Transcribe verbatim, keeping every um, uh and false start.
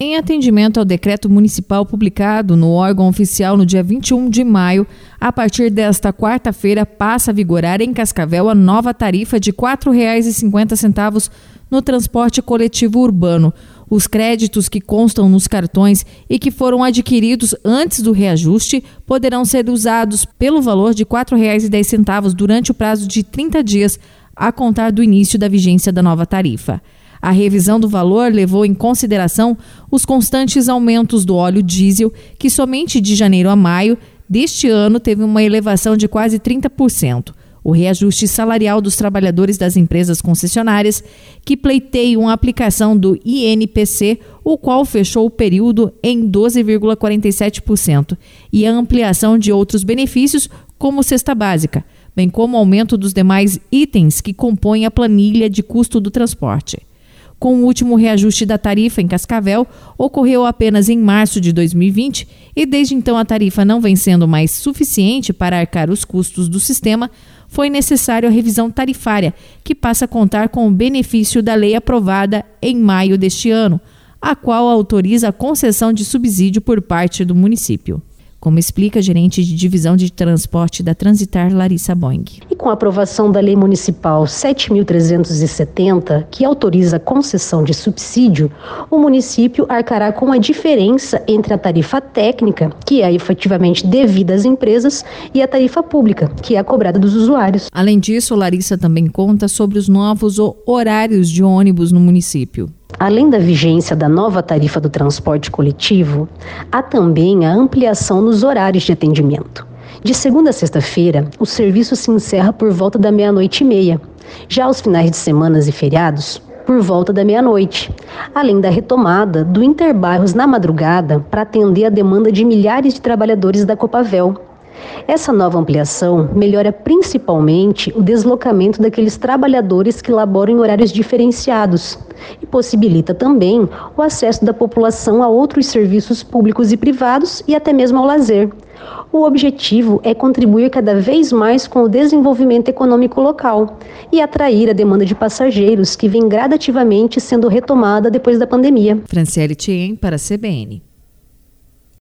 Em atendimento ao decreto municipal publicado no órgão oficial no dia vinte e um de maio, a partir desta quarta-feira passa a vigorar em Cascavel a nova tarifa de quatro reais e cinquenta centavos no transporte coletivo urbano. Os créditos que constam nos cartões e que foram adquiridos antes do reajuste poderão ser usados pelo valor de quatro reais e dez centavos durante o prazo de trinta dias, a contar do início da vigência da nova tarifa. A revisão do valor levou em consideração os constantes aumentos do óleo diesel, que somente de janeiro a maio deste ano teve uma elevação de quase trinta por cento. O reajuste salarial dos trabalhadores das empresas concessionárias, que pleiteiam a aplicação do I N P C, o qual fechou o período em doze vírgula quarenta e sete por cento, e a ampliação de outros benefícios, como cesta básica, bem como o aumento dos demais itens que compõem a planilha de custo do transporte. Com o último reajuste da tarifa em Cascavel, ocorreu apenas em março de dois mil e vinte e desde então a tarifa não vem sendo mais suficiente para arcar os custos do sistema, foi necessária a revisão tarifária, que passa a contar com o benefício da lei aprovada em maio deste ano, a qual autoriza a concessão de subsídio por parte do município. Como explica a gerente de divisão de transporte da Transitar, Larissa Boing. E com a aprovação da Lei Municipal sete mil trezentos e setenta, que autoriza a concessão de subsídio, o município arcará com a diferença entre a tarifa técnica, que é efetivamente devida às empresas, e a tarifa pública, que é a cobrada dos usuários. Além disso, Larissa também conta sobre os novos horários de ônibus no município. Além da vigência da nova tarifa do transporte coletivo, há também a ampliação nos horários de atendimento. De segunda a sexta-feira, o serviço se encerra por volta da meia-noite e meia. Já aos finais de semana e feriados, por volta da meia-noite. Além da retomada do interbairros na madrugada para atender a demanda de milhares de trabalhadores da Copavel. Essa nova ampliação melhora principalmente o deslocamento daqueles trabalhadores que laboram em horários diferenciados e possibilita também o acesso da população a outros serviços públicos e privados e até mesmo ao lazer. O objetivo é contribuir cada vez mais com o desenvolvimento econômico local e atrair a demanda de passageiros que vem gradativamente sendo retomada depois da pandemia. Franciele Tien para a C B N.